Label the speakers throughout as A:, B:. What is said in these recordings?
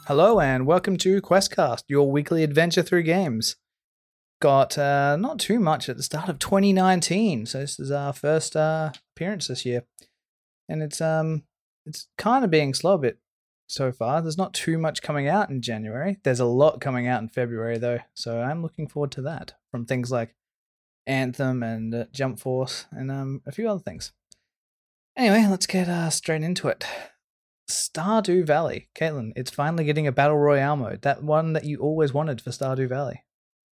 A: Hello and welcome to Questcast, your weekly adventure through games. Got not too much at the start of 2019, so this is our first appearance this year, and it's kind of being slow a bit so far. There's not too much coming out in January. There's a lot coming out in February though, so I'm looking forward to that. From things like Anthem and Jump Force and a few other things. Anyway, let's get straight into it. Stardew Valley. Caitlin, it's finally getting a Battle Royale mode. That one that you always wanted for Stardew Valley.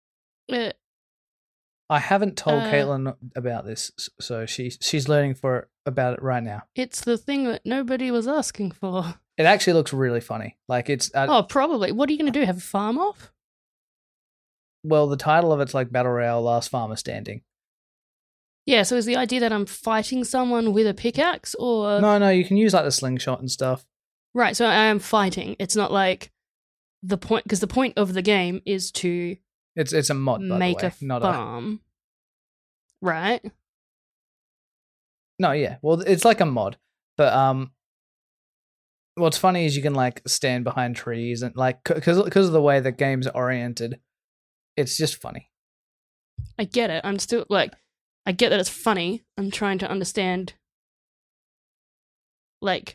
A: I haven't told Caitlin about this, so she's learning about it right now.
B: It's the thing that nobody was asking for.
A: It actually looks really funny. Like it's
B: probably. What are you going to do? Have a farm off?
A: Well, the title of it's like Battle Royale Last Farmer Standing.
B: Yeah, so is the idea that I'm fighting someone with a pickaxe or...
A: No, you can use like the slingshot and stuff.
B: Right, so I am fighting. It's not like the point... Because the point of the game is to...
A: It's a mod, by
B: make
A: the way.
B: a farm. Right?
A: No, yeah. Well, it's like a mod. But what's funny is you can like stand behind trees and like... Because of the way the game's oriented, it's just funny.
B: I get it. I'm still like... I get that it's funny. I'm trying to understand, like,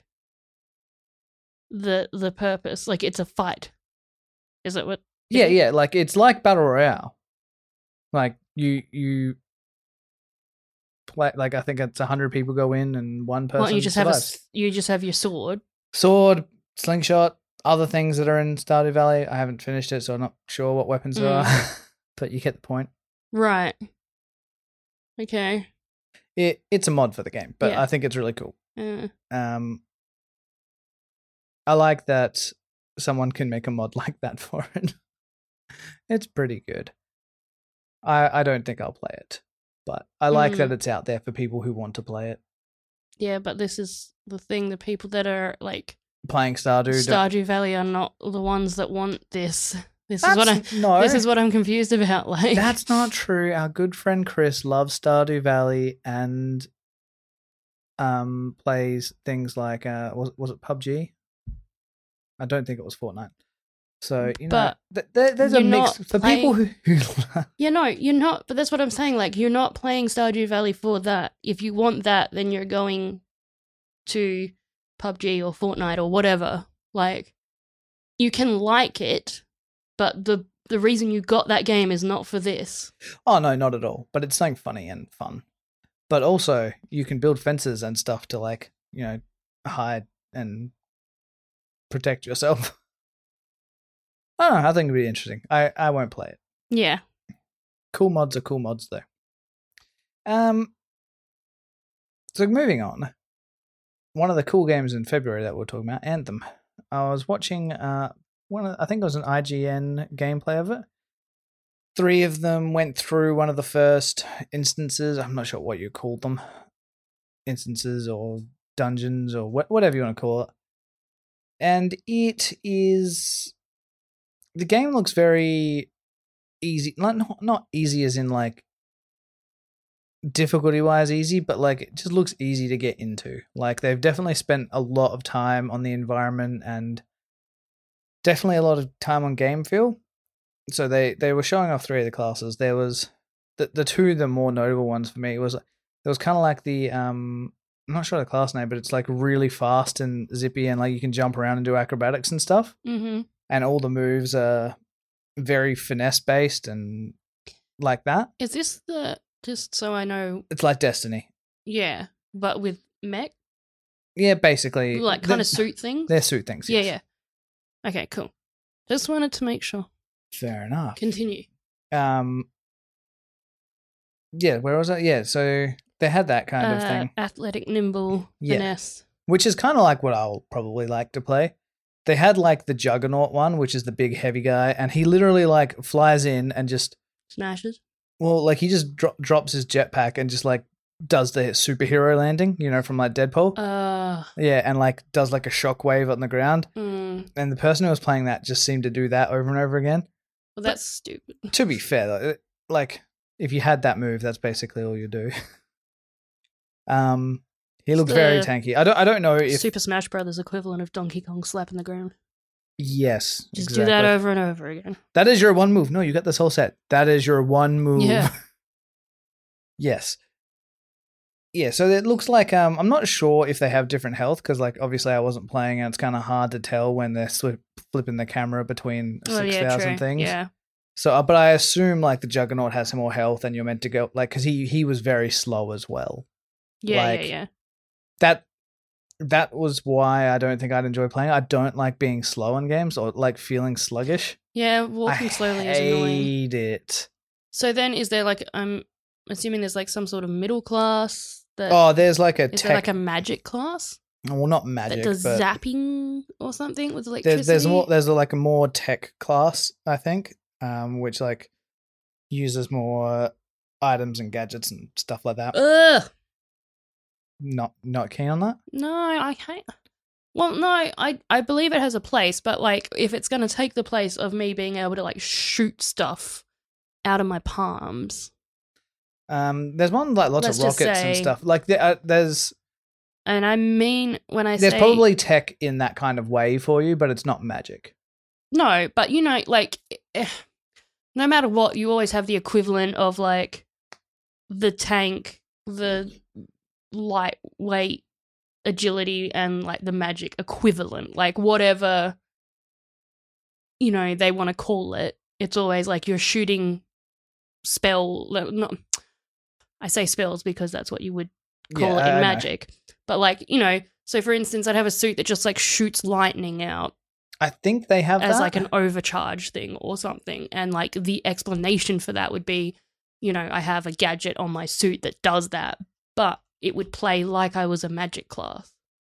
B: the purpose. Like, it's a fight. Is it what?
A: Yeah. Like, it's like Battle Royale. Like, you play, like, I think it's 100 people go in and one person survives.
B: You just have your sword.
A: Sword, slingshot, other things that are in Stardew Valley. I haven't finished it, so I'm not sure what weapons there are. But you get the point.
B: Right. Okay.
A: It's a mod for the game, but yeah. I think it's really cool.
B: Yeah.
A: I like that someone can make a mod like that for it. It's pretty good. I don't think I'll play it, but I like that it's out there for people who want to play it.
B: Yeah, but this is the thing: the people that are like
A: playing Stardew
B: Valley are not the ones that want this. This is what I'm confused about. Like,
A: that's not true. Our good friend Chris loves Stardew Valley and plays things like was it PUBG? I don't think it was Fortnite. So but there's a mix for people who.
B: You're not. But that's what I'm saying. Like, you're not playing Stardew Valley for that. If you want that, then you're going to PUBG or Fortnite or whatever. Like, you can like it. But the reason you got that game is not for this.
A: Oh, no, not at all. But it's something funny and fun. But also, you can build fences and stuff to, like, hide and protect yourself. I don't know. I think it'd be interesting. I won't play it.
B: Yeah.
A: Cool mods are cool mods, though. So moving on. One of the cool games in February that we're talking about, Anthem. I was watching... I think it was an IGN gameplay of it. 3 of them went through one of the first instances. I'm not sure what you call them. Instances or dungeons or whatever you want to call it. And it is... The game looks very easy. Not easy as in like difficulty-wise easy, but like it just looks easy to get into. Like they've definitely spent a lot of time on the environment and definitely a lot of time on game feel. So they were showing off 3 of the classes. There was the 2 of the more notable ones for me was there was kind of like the I'm not sure the class name, but it's like really fast and zippy and like you can jump around and do acrobatics and stuff.
B: Mm-hmm.
A: And all the moves are very finesse based and like that.
B: Is this just so I know?
A: It's like Destiny.
B: Yeah, but with mech.
A: Yeah, basically.
B: Like kind of suit things.
A: They're suit things. Yes.
B: Yeah. Okay, cool. Just wanted to make sure.
A: Fair enough.
B: Continue.
A: Yeah, where was it? Yeah, so they had that kind of thing.
B: Athletic, nimble, finesse.
A: Which is kind of like what I'll probably like to play. They had like the Juggernaut one, which is the big heavy guy, and he literally like flies in and just...
B: Smashes?
A: Well, like he just drops his jetpack and just like does the superhero landing, from like Deadpool. Yeah, and like does like a shockwave on the ground. And the person who was playing that just seemed to do that over and over again.
B: Well, that's stupid.
A: To be fair, though, like if you had that move, that's basically all you do. He looked very tanky. I don't know if
B: Super Smash Brothers equivalent of Donkey Kong slapping the ground.
A: Yes.
B: Just
A: exactly.
B: do that over and over again.
A: That is your one move. No, you got this whole set. That is your one move.
B: Yeah.
A: Yes. Yeah, so it looks like I'm not sure if they have different health because, like, obviously I wasn't playing and it's kind of hard to tell when they're flipping the camera between 6,000 things.
B: Yeah.
A: So, but I assume like the Juggernaut has more health and you're meant to go like because he was very slow as well.
B: Yeah,
A: Like,
B: yeah.
A: That was why I don't think I'd enjoy playing. I don't like being slow in games or like feeling sluggish.
B: Yeah, walking slowly is annoying.
A: I hate it.
B: So then is there like I'm assuming there's like some sort of middle class that
A: Oh, there's like a
B: is there like a magic class
A: well, not magic,
B: that does
A: but
B: zapping or something with electricity?
A: there's like a more tech class, I think, which like uses more items and gadgets and stuff like that.
B: Ugh.
A: Not keen on that.
B: No, I hate. Well, no, I believe it has a place, but like if it's going to take the place of me being able to like shoot stuff out of my palms.
A: There's one like lots
B: Let's
A: of
B: just
A: rockets and
B: say-
A: stuff. Like there's
B: And I mean when I
A: there's
B: say
A: probably tech in that kind of way for you, but it's not magic.
B: no, but you know, like no matter what, you always have the equivalent of like the tank, the lightweight agility, and like the magic equivalent, like whatever you know they want to call it. It's always like you're shooting spell. Not, I say spells because that's what you would call it
A: I
B: in
A: know.
B: magic. But like you know, so for instance, I'd have a suit that just like shoots lightning out
A: I think they have
B: as
A: that.
B: like an overcharge thing or something, and like the explanation for that would be, you know, I have a gadget on my suit that does that, but it would play like I was a magic class.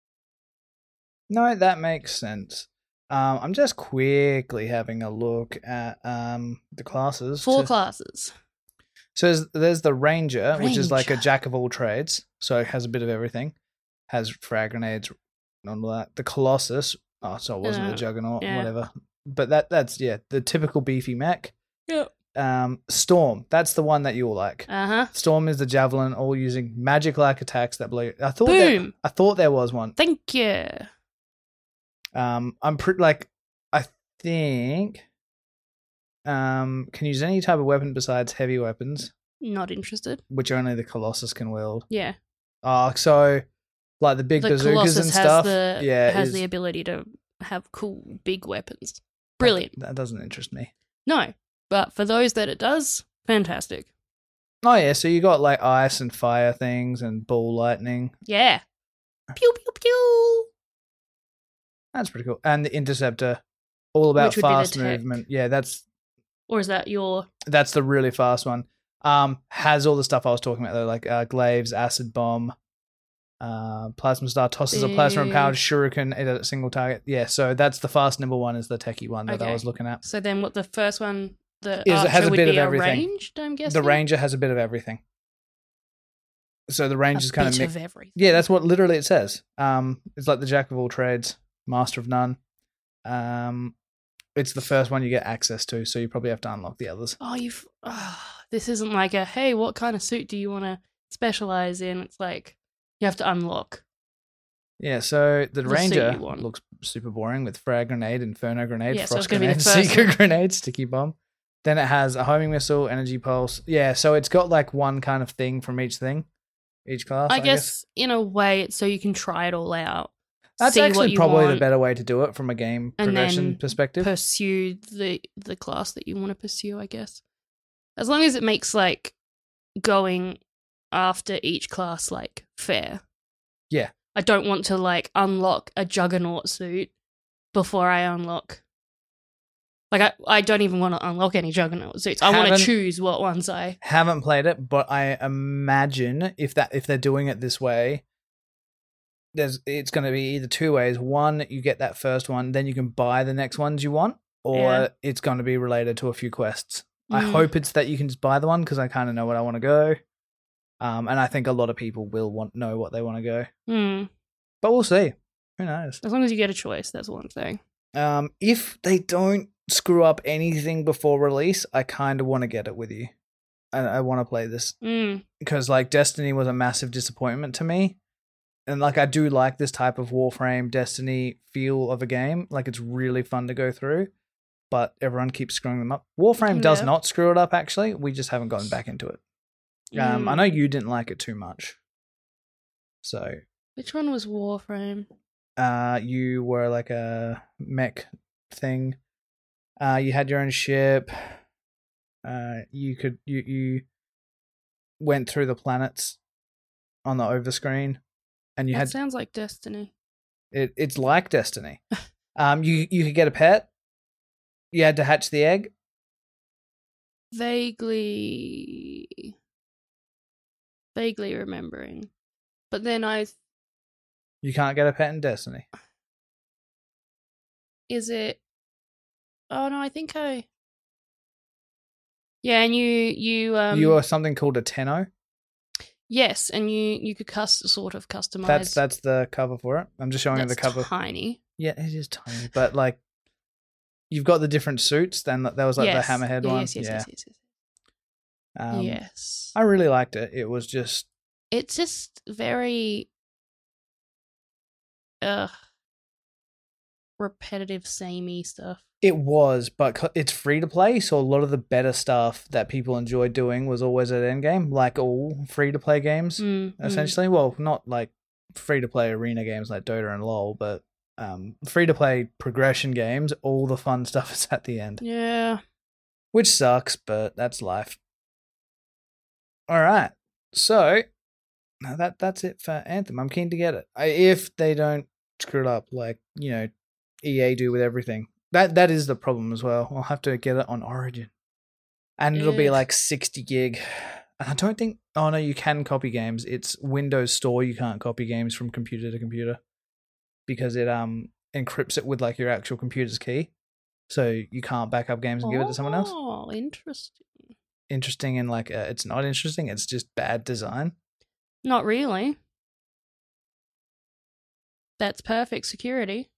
A: No, that makes sense. I'm just quickly having a look at the classes.
B: 4 classes.
A: So there's the Ranger, which is like a
B: Ranger.
A: jack of all trades. So it has a bit of everything. Has frag grenades and all that. The Colossus. Oh, so it wasn't the Juggernaut,
B: yeah.
A: whatever. But that's the typical beefy mech.
B: Yep.
A: Storm. That's the one that you'll like.
B: Uh-huh.
A: Storm is the javelin, all using magic-like attacks that blow. I
B: Boom.
A: thought there was one.
B: Thank you.
A: I'm pretty like I think can use any type of weapon besides heavy weapons,
B: Not interested.
A: which only the Colossus can wield.
B: Yeah.
A: So like the big
B: The
A: bazookas
B: Colossus
A: and stuff.
B: has
A: is-
B: the ability to have cool big weapons. Brilliant.
A: That doesn't interest me.
B: No, but for those that it does, fantastic.
A: Oh yeah, so you got like ice and fire things and ball lightning.
B: Yeah. Pew pew pew.
A: That's pretty cool. And the Interceptor, all about
B: Which would be the
A: fast
B: tech.
A: movement. Yeah, that's
B: Or is that your
A: the really fast one. Has all the stuff I was talking about though, like glaives, acid bomb, plasma star, tosses a plasma empowered
B: Big.
A: shuriken at a single target. Yeah, so that's the fast nimble one is the techie one that I
B: Okay.
A: was looking at.
B: So then, what the first one, the
A: It
B: Archer
A: has a
B: would
A: bit
B: be
A: of everything.
B: ranged, I'm guessing.
A: The Ranger has a bit of everything. So the range is kind
B: bit
A: of
B: of everything.
A: yeah, that's what literally it says. It's like the jack of all trades, master of none. It's the first one you get access to, so you probably have to unlock the others.
B: Oh, this isn't like a hey, what kind of suit do you want to specialize in? It's like you have to unlock.
A: Yeah, so the
B: The
A: Ranger
B: suit you want.
A: looks super boring with frag grenade, inferno grenade,
B: Yeah, so it's
A: frost
B: gonna be the
A: grenade,
B: first
A: seeker
B: one.
A: grenade, sticky bomb. Then it has a homing missile, energy pulse. Yeah, so it's got like one kind of thing from each thing, each class.
B: I guess in a way, it's so you can try it all out.
A: That's
B: see what
A: actually
B: you
A: probably the
B: want,
A: better way to do it from a game
B: and
A: progression
B: then
A: perspective.
B: pursue the class that you want to pursue, I guess. As long as it makes like going after each class like fair.
A: Yeah.
B: I don't want to like unlock a Juggernaut suit before I unlock. Like I don't even want to unlock any Juggernaut suits. I want to
A: Haven't-
B: choose what ones I.
A: Haven't played it, but I imagine if they're doing it this way, it's going to be either two ways. One, you get that first one, then you can buy the next ones you want, or
B: Yeah.
A: it's going to be related to a few quests. I
B: Mm.
A: hope it's that you can just buy the one because I kind of know what I want to go, and I think a lot of people will know what they want to go,
B: Hmm.
A: but we'll see. Who knows?
B: As long as you get a choice, that's what I'm saying.
A: If they don't screw up anything before release, I kind of want to get it with you. I want to play this
B: Mm.
A: because like Destiny was a massive disappointment to me. And like I do like this type of Warframe Destiny feel of a game. Like it's really fun to go through, but everyone keeps screwing them up. Warframe does
B: Yeah.
A: not screw it up actually. We just haven't gotten back into it. I know you didn't like it too much. So
B: Which one was Warframe?
A: you were like a mech thing. You had your own ship. You went through the planets on the overscreen, and you
B: That
A: had
B: sounds like Destiny.
A: it's like Destiny. You could get a pet. You had to hatch the egg.
B: Vaguely remembering. But then
A: You can't get a pet in Destiny.
B: is it? Oh no, I think I. Yeah, and you
A: You are something called a Tenno.
B: yes, and you could sort of customize.
A: That's the cover for it. I'm just showing you the
B: That's
A: cover.
B: tiny.
A: Yeah, it is tiny, but like you've got the different suits. Then there was like
B: Yes.
A: the Hammerhead
B: Yeah,
A: one.
B: Yes. Yes.
A: I really liked it. It was just
B: It's just very repetitive, samey stuff.
A: it was, but it's free to play, so a lot of the better stuff that people enjoyed doing was always at endgame, like all free to play games. Essentially, well, not like free to play arena games like Dota and LoL, but free to play progression games. All the fun stuff is at the end,
B: Yeah.
A: which sucks, but that's life. All right, so now that's it for Anthem. I'm keen to get it if they don't screw it up like EA do with everything. That is the problem as well. I'll have to get it on Origin, and it'll be
B: Ugh.
A: like 60 gig. And I don't think. Oh no, you can copy games. It's Windows Store. You can't copy games from computer to computer because it encrypts it with like your actual computer's key, so you can't back up games and give it to someone else.
B: Oh, interesting.
A: Interesting and like it's not interesting. It's just bad design.
B: Not really. That's perfect security.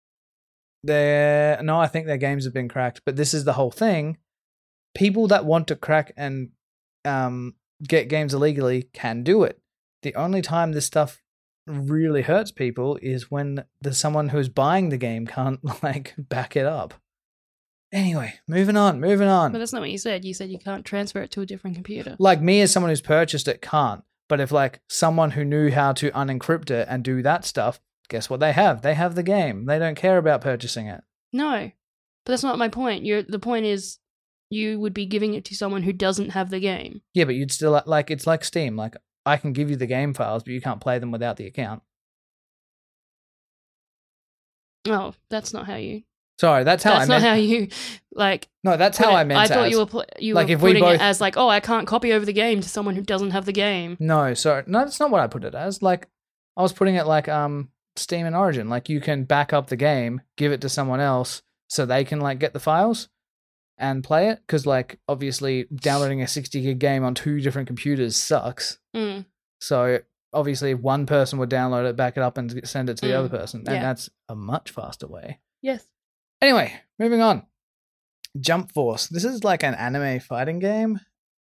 A: No, I think their games have been cracked, but this is the whole thing. People that want to crack and get games illegally can do it. The only time this stuff really hurts people is when there's someone who's buying the game can't like back it up. Anyway, moving on.
B: But that's not what you said. You said you can't transfer it to a different computer.
A: Like me as someone who's purchased it can't, but if like someone who knew how to unencrypt it and do that stuff, guess what they have? They have the game. They don't care about purchasing it.
B: No, but that's not my point. The point is you would be giving it to someone who doesn't have the game.
A: Yeah, but you'd still like it's like Steam. Like I can give you the game files, but you can't play them without the account.
B: Oh, that's not how you.
A: Sorry, that's how
B: That's
A: I meant.
B: not how you like.
A: No, that's how I meant.
B: I thought
A: as.
B: you
A: Like,
B: were
A: if we
B: putting
A: both-
B: it as like, oh, I can't copy over the game to someone who doesn't have the game.
A: No, sorry, no, that's not what I put it as. Like I was putting it like Steam and Origin. Like you can back up the game, give it to someone else, so they can like get the files and play it. Because like obviously downloading a 60 gig game on 2 different computers sucks.
B: Mm.
A: So obviously one person would download it, back it up, and send it to the other person, and
B: Yeah.
A: that's a much faster way.
B: Yes.
A: Anyway, moving on. Jump Force. This is like an anime fighting game.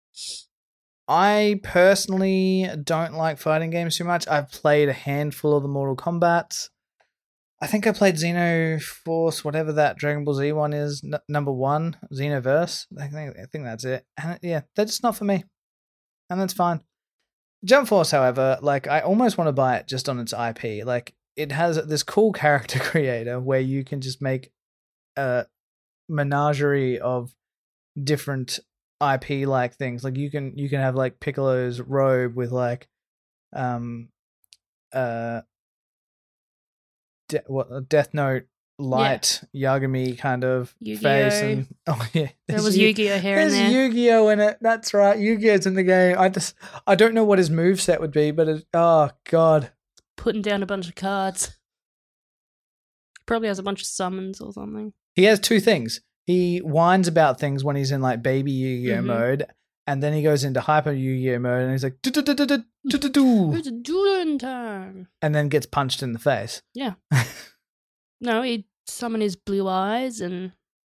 A: I personally don't like fighting games too much. I've played a handful of the Mortal Kombats. I think I played Xenoforce, whatever that Dragon Ball Z one is, number 1, Xenoverse. I think that's it. And yeah, that's just not for me. And that's fine. Jump Force, however, like I almost want to buy it just on its IP. Like it has this cool character creator where you can just make a menagerie of different IP like things. Like you can have like Piccolo's robe with like Death Note light Yagami kind of
B: Yu-Gi-Oh.
A: face, and
B: There
A: there's
B: was Yu-Gi-Oh hair in
A: there's
B: there.
A: Yu-Gi-Oh in it. That's right, Yu-Gi-Oh's in the game. I don't know what his moveset would be, but oh god.
B: Putting down a bunch of cards. Probably has a bunch of summons or something.
A: He has 2 things. He whines about things when he's in like baby Yu-Gi-Oh
B: Mhm.
A: mode, and then he goes into hyper Yu-Gi-Oh mode, and he's like do-do-do-do-do-do-do,
B: It's a dueling time.
A: and then gets punched in the face.
B: No, he'd summon his blue eyes and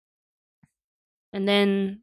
B: then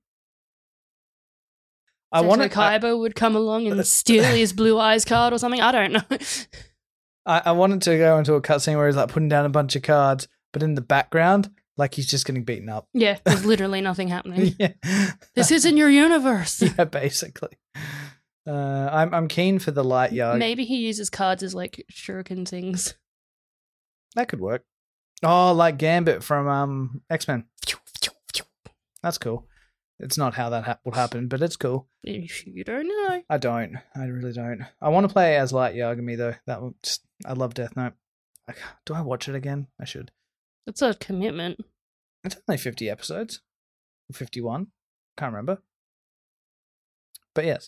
A: I want
B: Seto Kaiba would come along and steal his blue eyes card or something. I don't know.
A: I wanted to go into a cutscene where he's like putting down a bunch of cards, but in the background, like he's just getting beaten up.
B: Yeah, there's literally nothing happening.
A: Yeah.
B: This isn't your universe.
A: Yeah, basically. I'm keen for the light yard.
B: Maybe he uses cards as like shuriken things.
A: That could work. Oh, like Gambit from X-Men. That's cool. It's not how that will happen, but it's cool.
B: You don't know.
A: I don't. I really don't. I want to play as Light Yagami though. That one, I love Death Note. Do I watch it again? I should.
B: It's a commitment.
A: It's only 50 episodes. 51. Can't remember. But yes.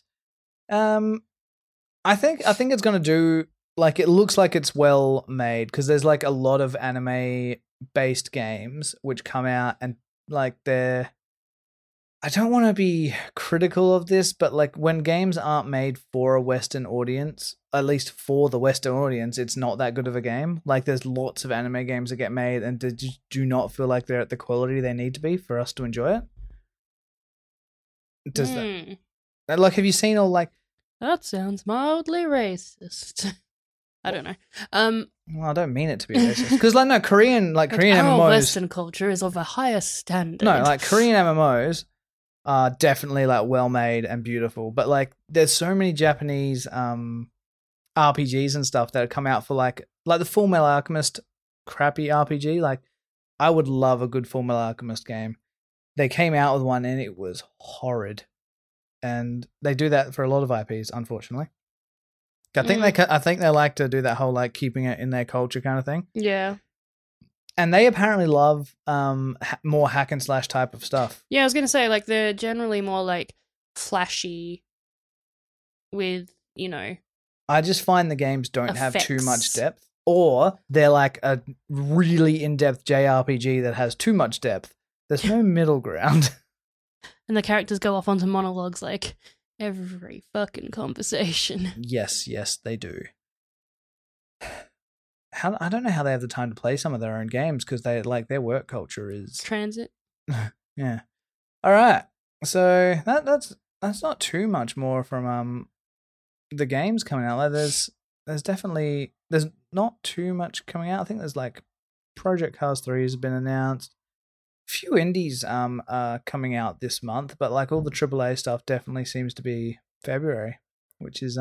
A: I think it's going to do, like, it looks like it's well made because there's like a lot of anime based games which come out and like they're, I don't want to be critical of this, but like when games aren't made for a Western audience, at least for the Western audience, it's not that good of a game. Like there's lots of anime games that get made and do not feel like they're at the quality they need to be for us to enjoy it. Does that? Like, have you seen all like?
B: That sounds mildly racist. I don't know.
A: Well, I don't mean it to be racist because, like, no, Korean MMOs.
B: Western culture is of a higher standard.
A: No, like Korean MMOs are definitely like well made and beautiful, but like there's so many Japanese RPGs and stuff that have come out for like the Full Metal Alchemist crappy RPG. Like, I would love a good Full Metal Alchemist game. They came out with one and it was horrid. And they do that for a lot of IPs, unfortunately. I think they like to do that whole like keeping it in their culture kind of thing.
B: Yeah.
A: And they apparently love more hack and slash type of stuff.
B: Yeah, I was gonna say like they're generally more like flashy with, you know.
A: I just find the games don't
B: effects.
A: have too much depth, or they're like a really in-depth JRPG that has too much depth. There's no middle ground.
B: And the characters go off onto monologues like every fucking conversation.
A: Yes, they do. I don't know how they have the time to play some of their own games because they like their work culture is
B: transit.
A: Yeah. All right. So that's not too much more from the games coming out. Like there's not too much coming out. I think there's like Project Cars 3 has been announced. Few indies are coming out this month, but like all the AAA stuff definitely seems to be February, which is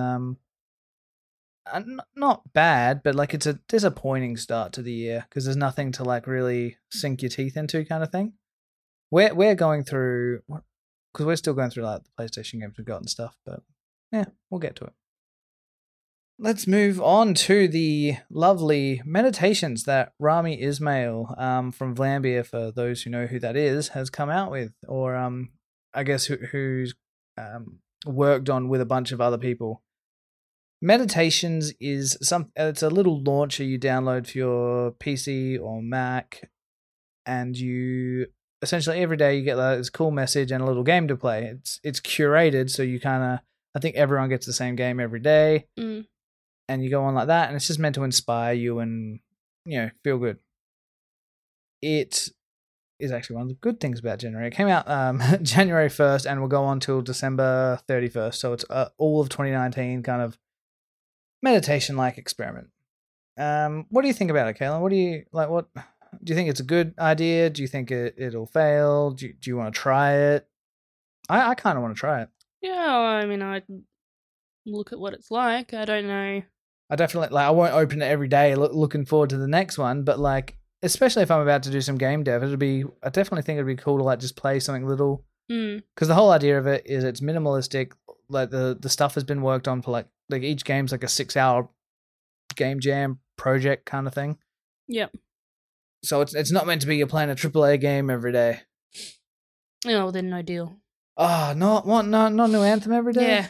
A: not bad, but like it's a disappointing start to the year because there's nothing to like really sink your teeth into kind of thing. We're going through because we're still going through like the PlayStation games we've got and stuff, but yeah, we'll get to it. Let's move on to the lovely meditations that Rami Ismail from Vlambeer, for those who know who that is, has come out with, or I guess who's worked on with a bunch of other people. Meditations is it's a little launcher you download for your PC or Mac, and you essentially every day you get this cool message and a little game to play. It's curated, so you I think everyone gets the same game every day. And you go on like that, and it's just meant to inspire you and, you know, feel good. It is actually one of the good things about January. It came out January 1st and will go on till December 31st. So it's all of 2019 kind of meditation-like experiment. What do you think about it, Kaylin? What do you think it's a good idea? Do you think it'll fail? Do you want to try it? I kind of want to try it.
B: Yeah, I mean, I'd look at what it's like. I don't know.
A: I definitely I won't open it every day looking forward to the next one, but like especially if I'm about to do some game dev, I definitely think it'd be cool to like just play something little. Because the whole idea of it is it's minimalistic. Like the stuff has been worked on for like each game's like a 6-hour game jam project kind of thing.
B: Yep.
A: So it's not meant to be you're playing a AAA game every day.
B: Oh, then no deal.
A: Oh, not new Anthem every day.
B: Yeah.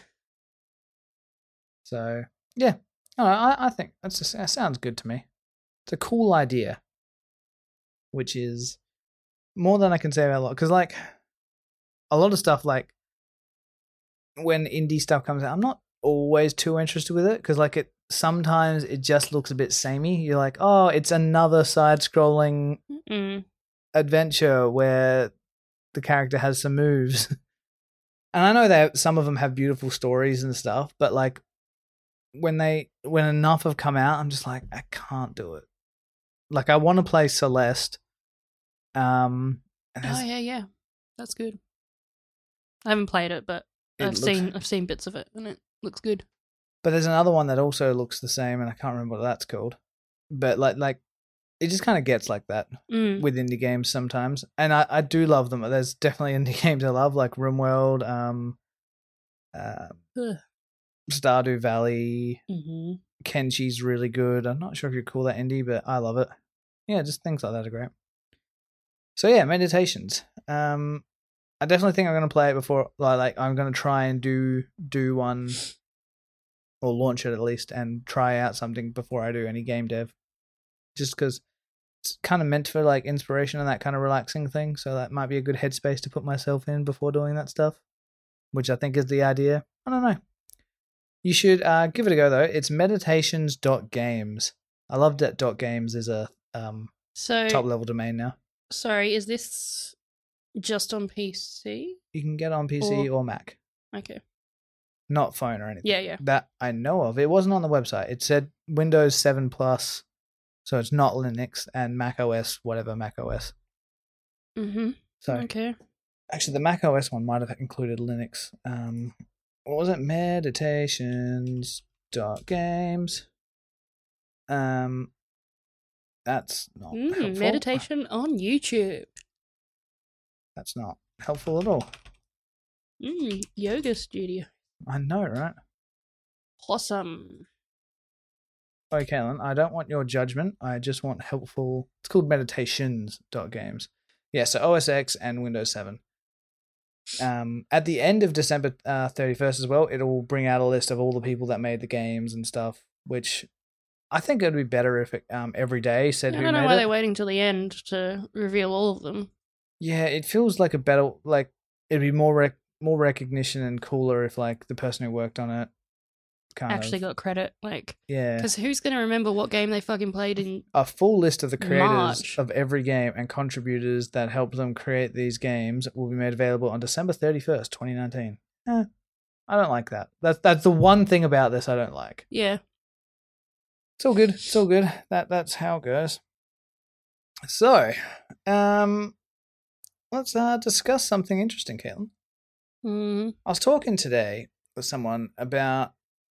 A: So yeah, I think that sounds good to me. It's a cool idea, which is more than I can say about a lot. Because like a lot of stuff, like when indie stuff comes out, I'm not always too interested with it because like sometimes it just looks a bit samey. You're like, oh, it's another side-scrolling adventure where the character has some moves. And I know that some of them have beautiful stories and stuff, but like when enough have come out, I'm just like, I can't do it. Like, I want to play Celeste. And
B: yeah, that's good. I haven't played it, but I've seen bits of it, and it looks good.
A: But there's another one that also looks the same, and I can't remember what that's called. But like it just kind of gets like that with indie games sometimes, and I do love them. There's definitely indie games I love, like RimWorld, Stardew Valley. Kenshi's really good. I'm not sure if you call that indie, but I love it. Yeah, just things like that are great. So yeah, Meditations. I definitely think I'm going to play it before. Like I'm going to try and do one, or launch it at least, and try out something before I do any game dev. Just because it's kind of meant for like inspiration and that kind of relaxing thing. So that might be a good headspace to put myself in before doing that stuff, which I think is the idea. I don't know. You should give it a go though. It's meditations.games. I love that .games is a top level domain now.
B: Sorry, is this just on PC?
A: You can get it on PC or Mac.
B: Okay.
A: Not phone or anything.
B: Yeah.
A: That I know of. It wasn't on the website. It said Windows 7 Plus, so it's not Linux, and Mac OS, whatever Mac OS. So
B: okay.
A: Actually, the Mac OS one might have included Linux. What was it? Meditations.games. That's not helpful.
B: Meditation on YouTube.
A: That's not helpful at all.
B: Yoga studio.
A: I know, right?
B: Awesome.
A: Okay, Caitlin, I don't want your judgment. I just want helpful. It's called meditations.games. Yeah, so OS X and Windows 7. At the end of December 31st as well, it'll bring out a list of all the people that made the games and stuff, which I think it would be better if it every day said who made it.
B: I don't know why they're waiting till the end to reveal all of them.
A: Yeah, it feels like a better, like it'd be more recognition and cooler if like the person who worked on it
B: actually got credit. Like,
A: yeah,
B: because who's gonna remember what game they fucking played in
A: a full list of the creators
B: March
A: of every game and contributors that helped them create these games will be made available on December 31st, 2019. I don't like that. That's the one thing about this I don't like.
B: Yeah.
A: It's all good. It's all good. That's how it goes. So, let's discuss something interesting, Caitlin. I was talking today with someone about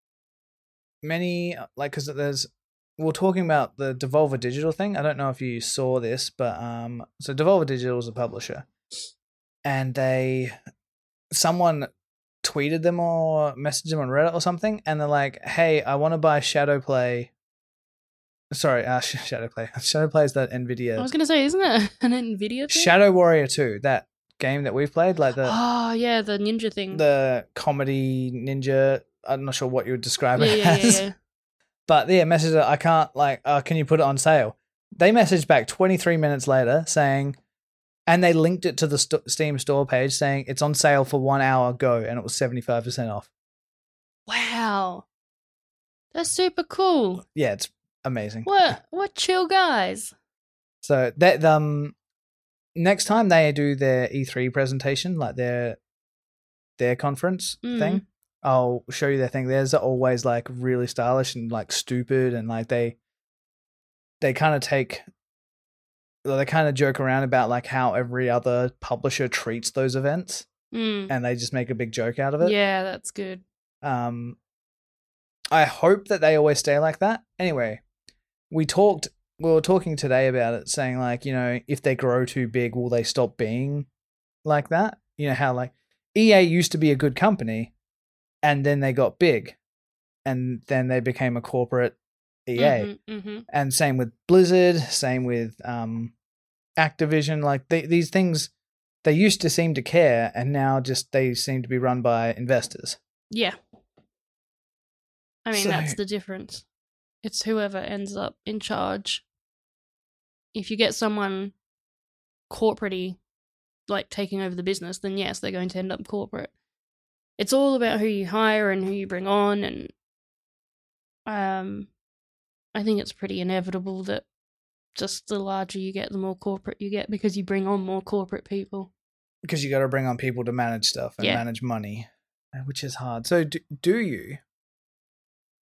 A: because we're talking about the Devolver Digital thing. I don't know if you saw this, but so Devolver Digital is a publisher, and someone tweeted them or messaged them on Reddit or something, and they're like, "Hey, I want to buy Shadowplay." Sorry, Shadowplay. Shadowplay is that NVIDIA.
B: I was gonna say, isn't it an NVIDIA thing?
A: Shadow Warrior 2, that game that we've played, like the
B: the ninja thing,
A: the comedy ninja. I'm not sure what you would describe it as.
B: Yeah.
A: But yeah, message I can't can you put it on sale? They messaged back 23 minutes later saying, and they linked it to the Steam store page saying it's on sale for 1 hour, go, and it was 75% off.
B: Wow, that's super cool.
A: Yeah, it's amazing.
B: What chill guys.
A: So that next time they do their E3 presentation, like their conference thing, I'll show you their thing. Theirs are always like really stylish and like stupid, and like they kind of joke around about like how every other publisher treats those events, and they just make a big joke out of it.
B: Yeah, that's good.
A: I hope that they always stay like that. Anyway, we were talking today about it, saying like, you know, if they grow too big, will they stop being like that? You know how like EA used to be a good company, and then they got big, and then they became a corporate EA. And same with Blizzard, same with Activision. Like these things, they used to seem to care, and now just they seem to be run by investors.
B: Yeah. I mean, that's the difference. It's whoever ends up in charge. If you get someone corporate-y, like taking over the business, then yes, they're going to end up corporate. It's all about who you hire and who you bring on, and I think it's pretty inevitable that just the larger you get, the more corporate you get, because you bring on more corporate people.
A: Because you got to bring on people to manage stuff and manage money, which is hard. So do you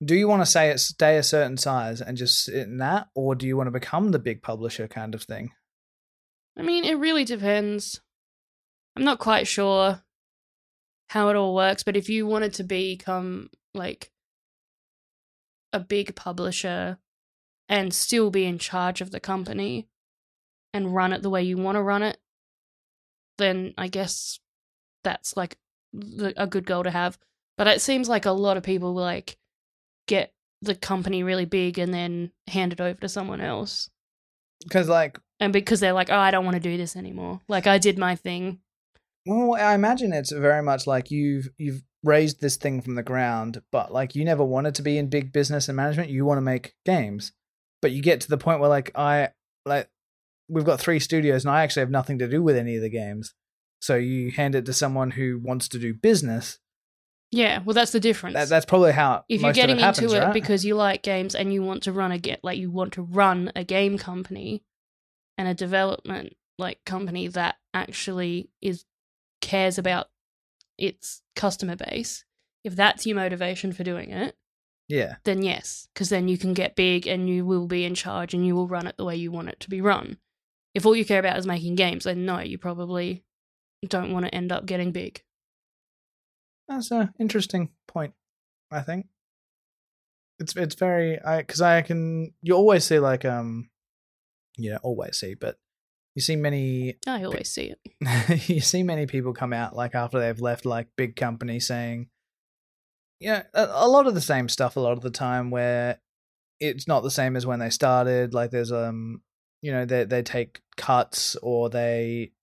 A: Do you want to say it stay a certain size and just sit in that, or do you want to become the big publisher kind of thing?
B: I mean, it really depends. I'm not quite sure how it all works, but if you wanted to become like a big publisher and still be in charge of the company and run it the way you want to run it, then I guess that's like a good goal to have. But it seems like a lot of people like get the company really big and then hand it over to someone else.
A: Because
B: they're like, oh, I don't want to do this anymore. Like, I did my thing.
A: Well, I imagine it's very much like you've raised this thing from the ground, but like you never wanted to be in big business and management. You want to make games, but you get to the point where we've got 3 studios and I actually have nothing to do with any of the games. So you hand it to someone who wants to do business.
B: Yeah, well, that's the difference.
A: That's probably how
B: if
A: most
B: you're getting
A: of it happens,
B: into it
A: right?
B: because you like games and you want to run a game company and a development like company that actually cares about its customer base. If that's your motivation for doing it,
A: yeah,
B: then yes, because then you can get big and you will be in charge and you will run it the way you want it to be run. If all you care about is making games, then no, you probably don't want to end up getting big.
A: That's an interesting point, I think. It's very because you always see like always see, but you see many.
B: I always see it.
A: You see many people come out like after they've left like big companies saying, a lot of the same stuff a lot of the time where it's not the same as when they started. Like there's they take cuts or they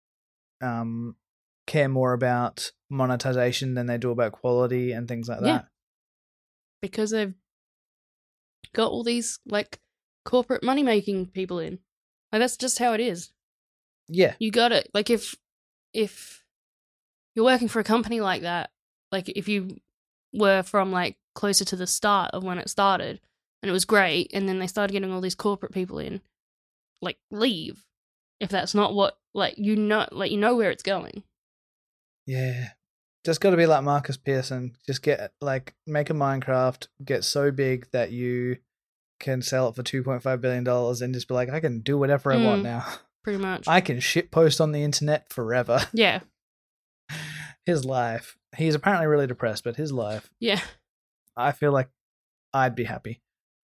A: care more about monetization than they do about quality and things like that.
B: Because they've got all these like corporate money making people in. Like that's just how it is.
A: Yeah.
B: You got it. Like if you're working for a company like that, like if you were from like closer to the start of when it started and it was great and then they started getting all these corporate people in, like leave. If that's not what you know where it's going. Yeah.
A: Just got to be like Marcus Pearson. Just make a Minecraft, get so big that you can sell it for $2.5 billion and just be like, I can do whatever I want now.
B: Pretty much.
A: I can shitpost on the internet forever.
B: Yeah.
A: His life. He's apparently really depressed, but his life.
B: Yeah.
A: I feel like I'd be happy.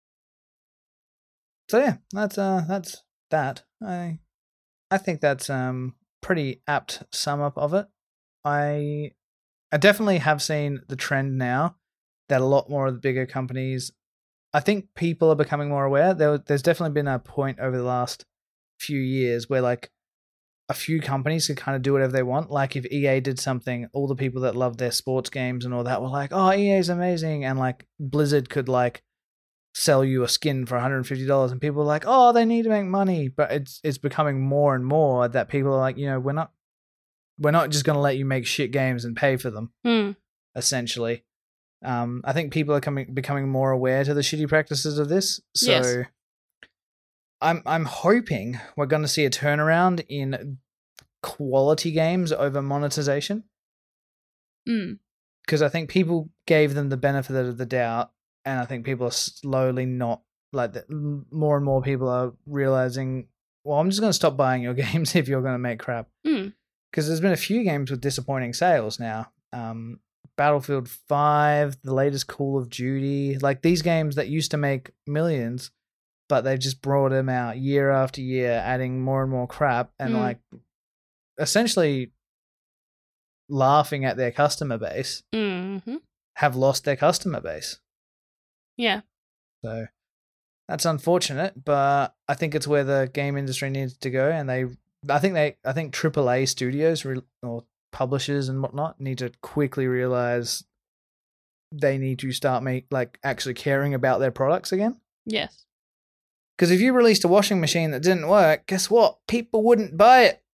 A: So yeah, that's that. I think that's pretty apt sum up of it. I definitely have seen the trend now that a lot more of the bigger companies, I think people are becoming more aware. There's definitely been a point over the last few years where like a few companies could kind of do whatever they want. Like if EA did something, all the people that love their sports games and all that were like, oh, EA is amazing. And like Blizzard could like sell you a skin for $150 and people are like, oh, they need to make money. But it's becoming more and more that people are like, we're not just going to let you make shit games and pay for them, essentially. I think people are becoming more aware to the shitty practices of this. So yes. I'm hoping we're going to see a turnaround in quality games over monetization. Because I think people gave them the benefit of the doubt, and I think people are slowly not like that. More and more people are realizing, well, I'm just going to stop buying your games if you're going to make crap. Because there's been a few games with disappointing sales now. Battlefield 5, the latest Call of Duty, like these games that used to make millions, but they've just brought them out year after year, adding more and more crap and like essentially laughing at their customer base, have lost their customer base.
B: Yeah. So
A: that's unfortunate, but I think it's where the game industry needs to go. And I think AAA studios or publishers and whatnot need to quickly realize they need to start actually caring about their products again.
B: Yes.
A: Because if you released a washing machine that didn't work, guess what? People wouldn't buy it.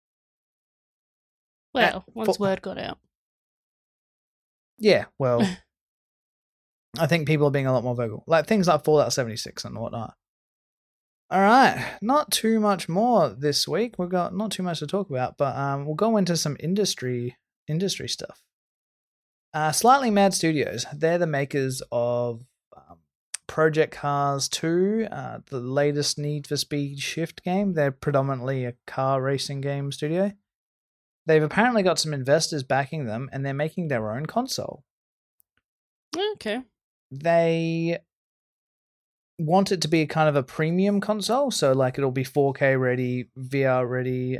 B: Well, once word got out.
A: Yeah, well, I think people are being a lot more vocal. Like things like Fallout 76 and whatnot. All right, not too much more this week. We've got not too much to talk about, but we'll go into some industry stuff. Slightly Mad Studios. They're the makers of Project Cars 2, the latest Need for Speed Shift game. They're predominantly a car racing game studio. They've apparently got some investors backing them, and they're making their own console.
B: Okay.
A: They want it to be kind of a premium console, so like it'll be 4K ready, VR ready.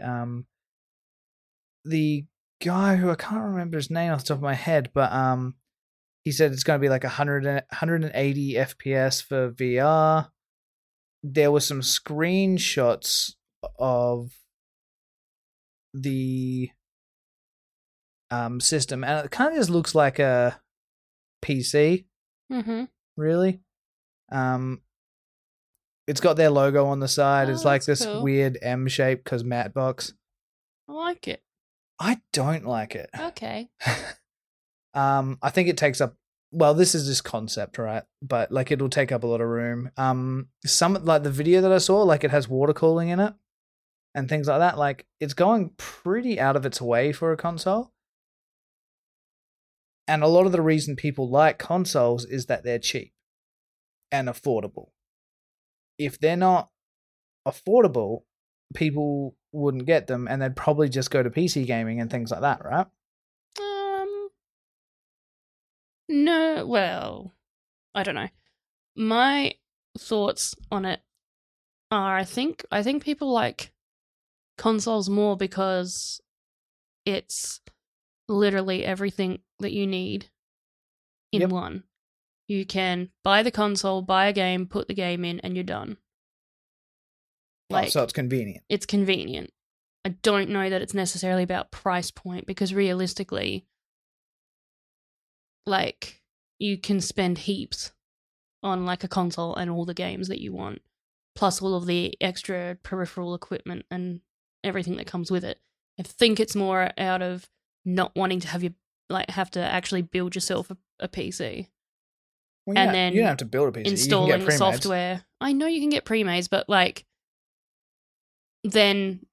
A: The guy who I can't remember his name off the top of my head, but he said it's going to be like 180 FPS for VR. There were some screenshots of the system, and it kind of just looks like a PC.
B: Mm-hmm.
A: Really. It's got their logo on the side. It's like this
B: cool.
A: weird M shape because Matchbox.
B: I like it.
A: I don't like it.
B: Okay.
A: I think it takes up. Well, this is just concept, right? But like it'll take up a lot of room. Some like the video that I saw, like it has water cooling in it and things like that. Like it's going pretty out of its way for a console. And a lot of the reason people like consoles is that they're cheap and affordable. If they're not affordable, people wouldn't get them, and they'd probably just go to PC gaming and things like that, right?
B: No, well, I don't know. My thoughts on it are I think people like consoles more because it's literally everything that you need in one. You can buy the console, buy a game, put the game in, and you're done.
A: So it's convenient.
B: It's convenient. I don't know that it's necessarily about price point because realistically, like, you can spend heaps on like a console and all the games that you want, plus all of the extra peripheral equipment and everything that comes with it. I think it's more out of not wanting to have to actually build yourself a PC.
A: Well,
B: and then
A: you don't have to build a PC.
B: Installing the software. I know you can get pre-mades, but like then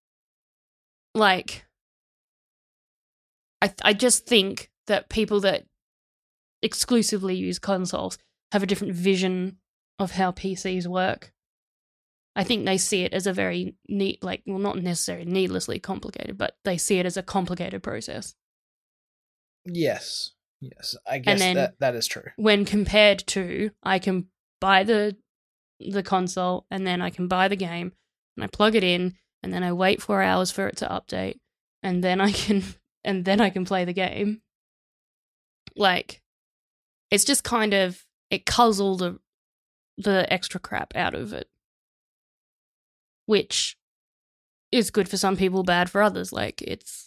B: like I just think that people that exclusively use consoles have a different vision of how PCs work. I think they see it as a very not necessarily needlessly complicated, but they see it as a complicated process.
A: Yes, I guess that is true.
B: When compared to, I can buy the console and then I can buy the game and I plug it in and then I wait 4 hours for it to update and then I can play the game. Like, it's just kind of, it culls all the extra crap out of it, which is good for some people, bad for others. Like,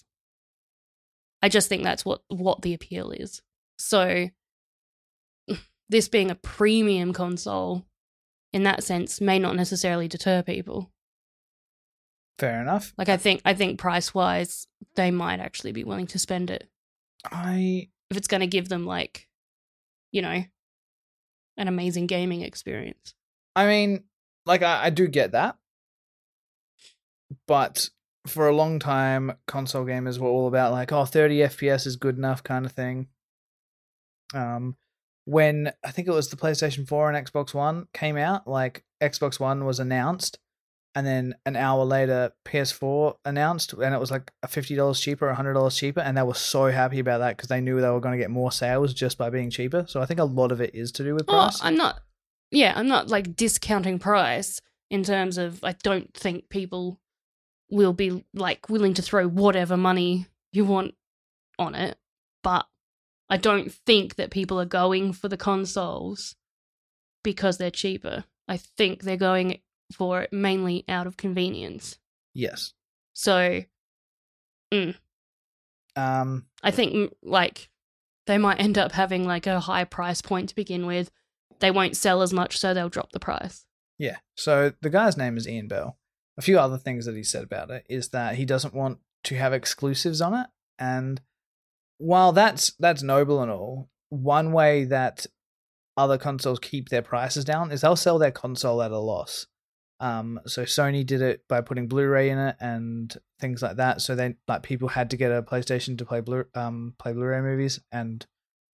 B: I just think that's what the appeal is. So this being a premium console in that sense may not necessarily deter people.
A: Fair enough.
B: Like, I think price-wise, they might actually be willing to spend it. If it's going to give them, like, you know, an amazing gaming experience.
A: I mean, like, I do get that. But for a long time, console gamers were all about, like, 30 FPS is good enough kind of thing. When I think it was the PlayStation 4 and Xbox One came out, like, Xbox One was announced, and then an hour later, PS4 announced, and it was like $50 cheaper, $100 cheaper, and they were so happy about that because they knew they were going to get more sales just by being cheaper. So I think a lot of it is to do with price.
B: I'm not like discounting price in terms of, I don't think people will be like willing to throw whatever money you want on it, but I don't think that people are going for the consoles because they're cheaper. I think they're going for it mainly out of convenience.
A: Yes.
B: So, I think like they might end up having like a high price point to begin with. They won't sell as much, so they'll drop the price.
A: Yeah. So the guy's name is Ian Bell. A few other things that he said about it is that he doesn't want to have exclusives on it, and while that's noble and all, one way that other consoles keep their prices down is they'll sell their console at a loss. So Sony did it by putting Blu-ray in it and things like that. So then, like, people had to get a PlayStation to play Blu-ray movies, and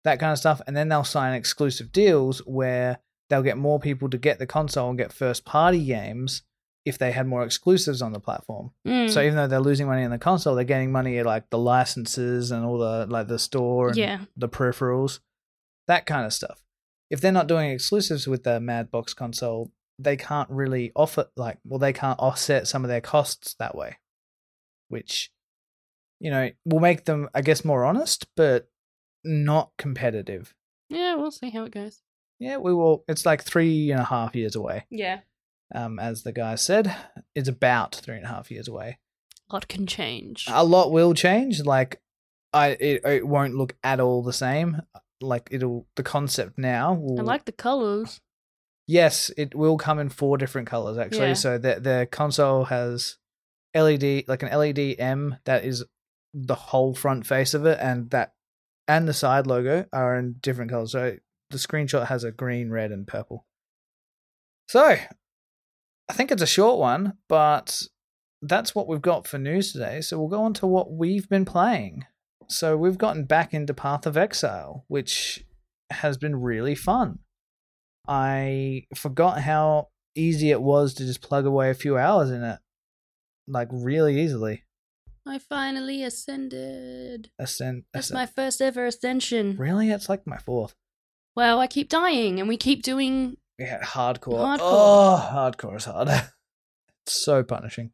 A: that kind of stuff. And then they'll sign exclusive deals where they'll get more people to get the console and get first-party games if they had more exclusives on the platform. So even though they're losing money on the console, they're getting money at like the licenses and all the like the store and the peripherals, that kind of stuff. If they're not doing exclusives with the Madbox console, they can't really they can't offset some of their costs that way, which, will make them, I guess, more honest, but not competitive.
B: Yeah, we'll see how it goes.
A: Yeah, we will. It's like 3.5 years away.
B: Yeah.
A: As the guy said, it's about 3.5 years away.
B: A lot can change.
A: A lot will change. Like, it won't look at all the same. Like, the concept now will...
B: I like the colors.
A: Yes, it will come in 4 different colors, actually.
B: Yeah.
A: So the console has LED, like an LED M that is the whole front face of it, and the side logo are in different colors. So the screenshot has a green, red, and purple. So I think it's a short one, but that's what we've got for news today. So we'll go on to what we've been playing. So we've gotten back into Path of Exile, which has been really fun. I forgot how easy it was to just plug away a few hours in it. Like, really easily.
B: I finally ascended.
A: That's
B: my first ever ascension.
A: Really? It's like my 4th.
B: Well, I keep dying, and we keep doing...
A: Yeah, hardcore.
B: Hardcore.
A: Oh, hardcore is hard. It's so punishing.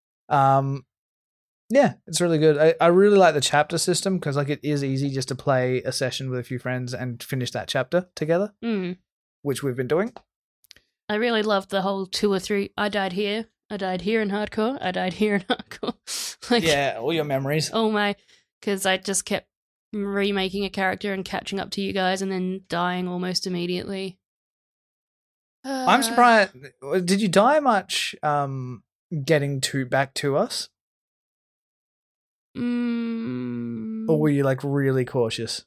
A: Yeah, it's really good. I really like the chapter system because like it is easy just to play a session with a few friends and finish that chapter together, which we've been doing.
B: I really love the whole 2 or 3. I died here in hardcore. I died here in hardcore. Like,
A: yeah, all your memories.
B: Oh my, because I just kept remaking a character and catching up to you guys and then dying almost immediately.
A: I'm surprised. Did you die much getting back to us? Or were you like really cautious?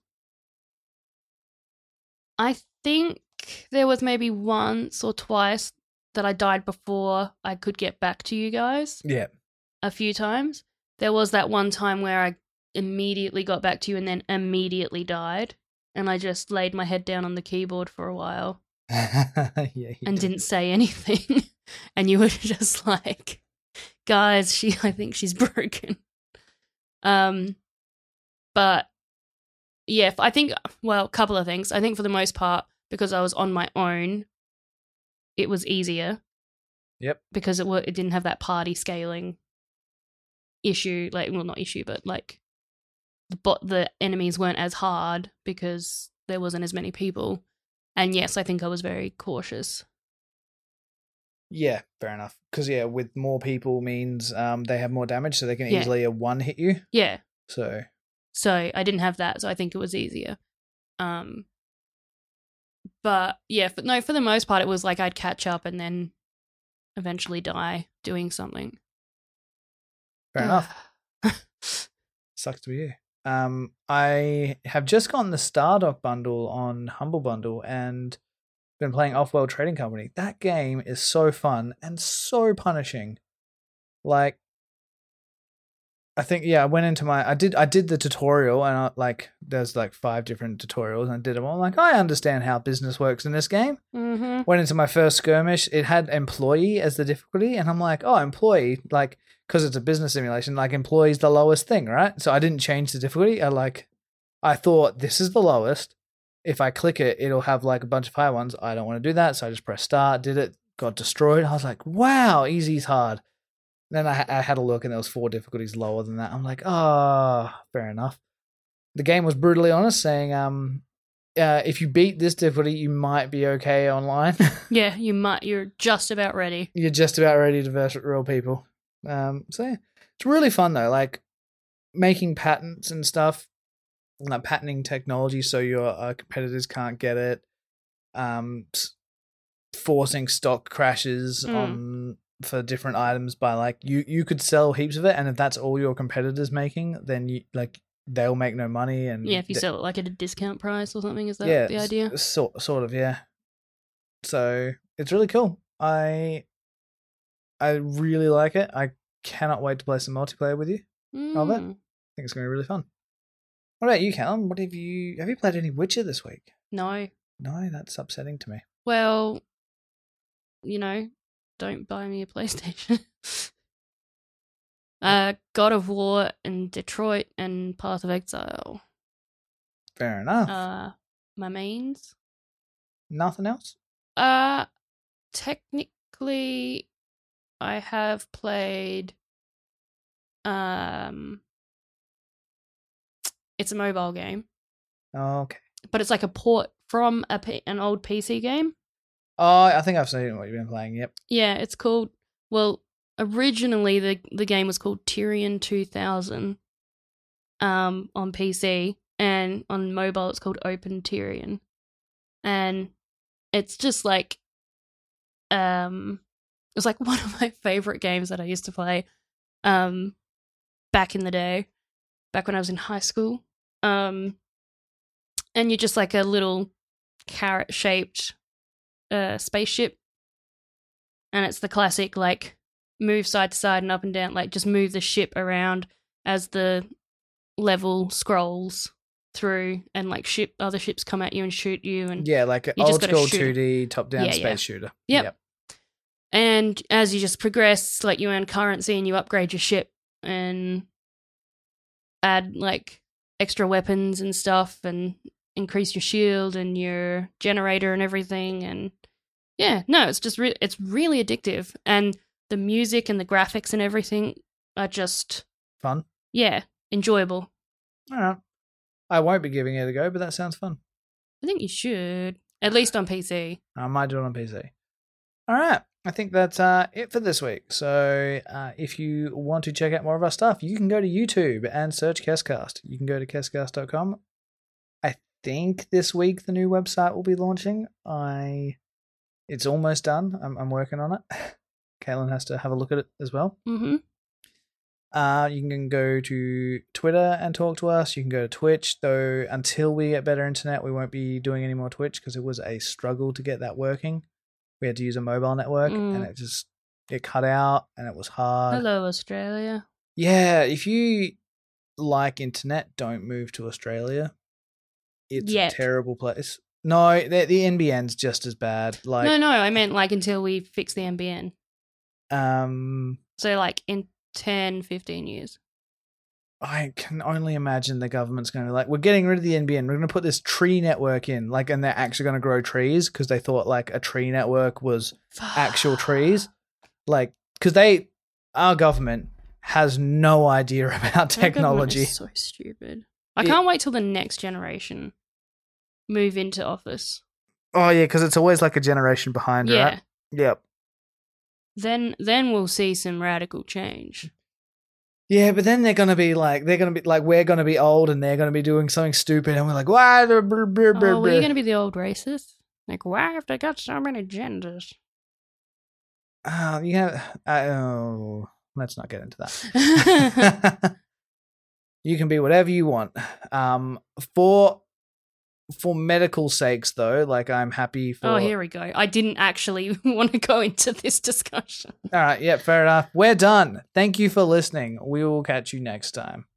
B: I think there was maybe once or twice that I died before I could get back to you guys.
A: Yeah.
B: A few times. There was that one time where I immediately got back to you and then immediately died. And I just laid my head down on the keyboard for a while. And didn't say anything. And you were just like, guys, I think she's broken. But yeah, I think, well, a couple of things. I think for the most part, because I was on my own, it was easier.
A: Yep.
B: Because it didn't have that party scaling issue, like, well, not issue, but like the enemies weren't as hard because there wasn't as many people. And yes, I think I was very cautious.
A: Yeah, fair enough. Because yeah, with more people means they have more damage, so they can easily a one hit you.
B: Yeah.
A: So
B: I didn't have that, so I think it was easier. But yeah, for the most part, it was like I'd catch up and then eventually die doing something.
A: Fair enough. Sucks to be you. I have just gotten the Stardock bundle on Humble Bundle and been playing Offworld Trading Company. That game is so fun and so punishing. Like, I think, yeah, I went into I did the tutorial and there's like 5 different tutorials and I did them all. I'm like, I understand how business works in this game.
B: Mm-hmm.
A: Went into my first skirmish. It had employee as the difficulty and I'm like, oh, employee, like, because it's a business simulation, like employee's the lowest thing, right? So I didn't change the difficulty. I thought this is the lowest. If I click it, it'll have like a bunch of higher ones. I don't want to do that. So I just pressed start, did it, got destroyed. I was like, wow, easy's hard. Then I had a look and there was 4 difficulties lower than that. I'm like, oh, fair enough. The game was brutally honest, saying, if you beat this difficulty, you might be okay online.
B: Yeah, you might. You're just about ready.
A: You're just about ready to verse real people. So yeah, it's really fun though. Like making patents and stuff, like patenting technology so your competitors can't get it. Forcing stock crashes on for different items by like you could sell heaps of it, and if that's all your competitors making, then they'll make no money. And
B: yeah, if you sell it like at a discount price or something, is that the idea?
A: Sort of, yeah. So it's really cool. I really like it. I cannot wait to play some multiplayer with you of it. I think it's going to be really fun. What about you, Callum? Have you played any Witcher this week?
B: No.
A: No, that's upsetting to me.
B: Well, don't buy me a PlayStation. God of War and Detroit and Path of Exile.
A: Fair enough.
B: My mains.
A: Nothing else?
B: Technically, I have played. It's a mobile game.
A: Okay.
B: But it's like a port from an old PC game.
A: Oh, I think I've seen what you've been playing. Yep.
B: Yeah, it's called. Well, originally the game was called Tyrion 2000. On PC, and on mobile it's called Open Tyrion, and it's just like it's like one of my favorite games that I used to play back in the day, back when I was in high school. And you're just like a little carrot shaped spaceship, and it's the classic like move side to side and up and down, like just move the ship around as the level scrolls through, and like other ships come at you and shoot you, and
A: yeah, like an old school 2D top down space shooter.
B: Yep. And as you just progress, like you earn currency and you upgrade your ship and add like extra weapons and stuff and increase your shield and your generator and everything. And yeah, no, it's just it's really addictive, and the music and the graphics and everything are just
A: fun.
B: Yeah, enjoyable.
A: All right. I won't be giving it a go, but that sounds fun.
B: I think you should, at least on PC.
A: I might do it on PC. All right. I think that's it for this week. So if you want to check out more of our stuff, you can go to YouTube and search Kescast. You can go to kescast.com. I think this week the new website will be launching. It's almost done. I'm working on it. Kaylin has to have a look at it as well.
B: Mm-hmm.
A: You can go to Twitter and talk to us. You can go to Twitch, though until we get better internet, we won't be doing any more Twitch because it was a struggle to get that working. We had to use a mobile network and it cut out and it was hard.
B: Hello, Australia.
A: Yeah, if you like internet, don't move to Australia. It's a terrible place. No, the NBN's just as bad. Like
B: No, I meant like until we fix the NBN. So like in 10, 15 years.
A: I can only imagine the government's going to be like, we're getting rid of the NBN. We're going to put this tree network in, like, and they're actually going to grow trees because they thought like a tree network was actual trees, like because our government has no idea about technology.
B: Is so stupid. I can't wait till the next generation move into office.
A: Oh yeah, because it's always like a generation behind, right? Yep.
B: Then we'll see some radical change.
A: Yeah, but then they're gonna be like we're gonna be old and they're gonna be doing something stupid and we're like, why?
B: Are you gonna be the old racist? Like, why have they got so many genders?
A: Let's not get into that. You can be whatever you want. For medical sakes, though, like I'm happy for...
B: Oh, here we go. I didn't actually want to go into this discussion.
A: All right, yeah, fair enough. We're done. Thank you for listening. We will catch you next time.